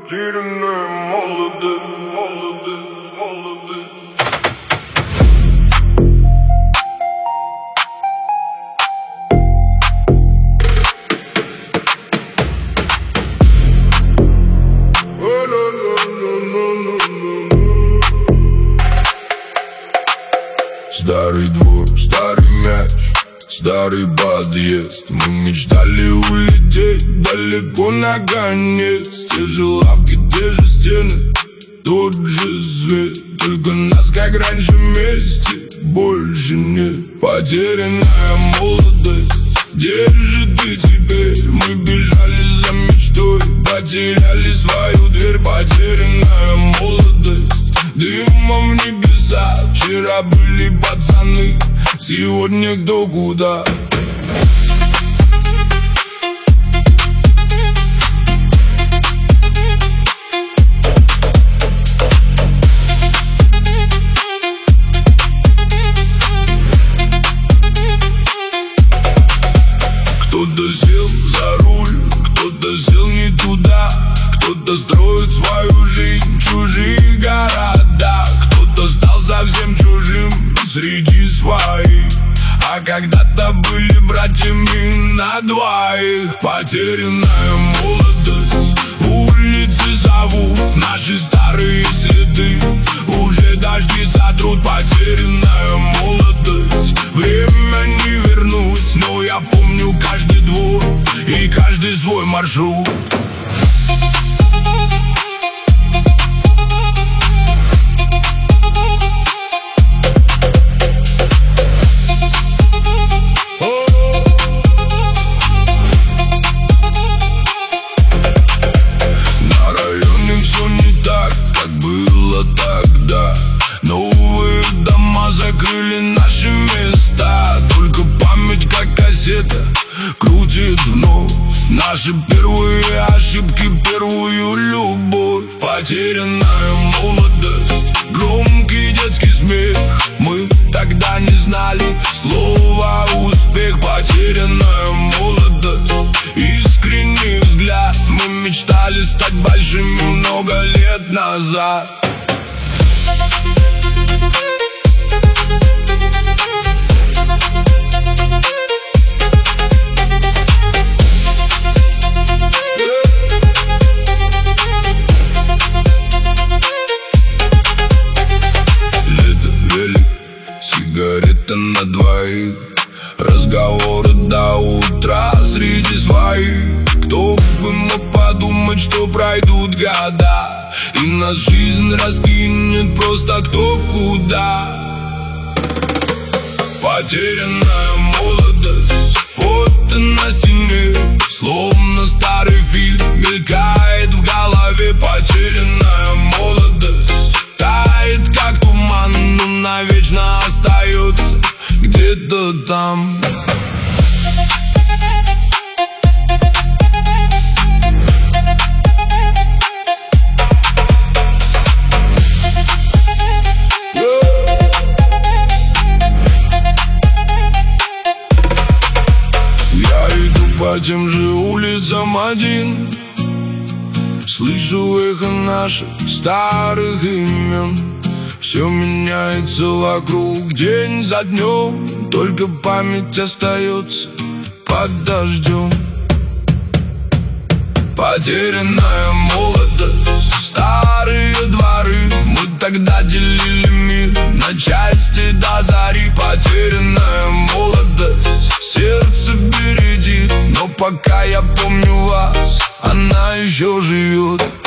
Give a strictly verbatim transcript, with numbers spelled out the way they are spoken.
Потерянная молодость, молодость, молодость. Старый двор, старый мяч, старый подъезд. Мы мечтали улететь далеко наконец. Те же лавки, те же стены, тот же свет. Только нас, как раньше, вместе больше нет. Потерянная молодость, где же ты теперь? Мы бежали за мечтой, потеряли свою дверь. Потерянная молодость, дымом в небеса. Вчера были пацаны, сегодня кто куда. Кто-то сел за руль, кто-то сел не туда. Кто-то строит свою жизнь в чужих городах. Кто-то стал совсем чужим среди своих, а когда-то были братьями на двоих. Потерянная молодость, улицы зовут наши старые следы. Уже дожди сотрут. Потерянная молодость, время не вернуть, но я помню каждый двор и каждый свой маршрут. Новые дома закрыли наши места. Только память, как кассета, крутит вновь наши первые ошибки, первую любовь. Потерянная молодость, громкий детский смех. Мы тогда не знали слова успех. Потерянная молодость, искренний взгляд. Мы мечтали стать большими много лет назад. Сигарета на двоих, разговоры до утра среди своих. Кто бы мог подумать, что пройдут года и нас жизнь раскинет просто кто куда. Потерянная молодость, фото на стене, словно старый фильм мелькает в голове. Потерянная молодость тает, как туман, но навечно остается где-то там. Я иду по тем же улицам один, слышу эхо наших старых имен. Все меняется вокруг день за днем, только память остается под дождем. Потерянная молодость, старые дворы. Мы тогда делили мир на части до зари. Потерянная молодость, сердце бередит, но пока я помню вас, она еще живет.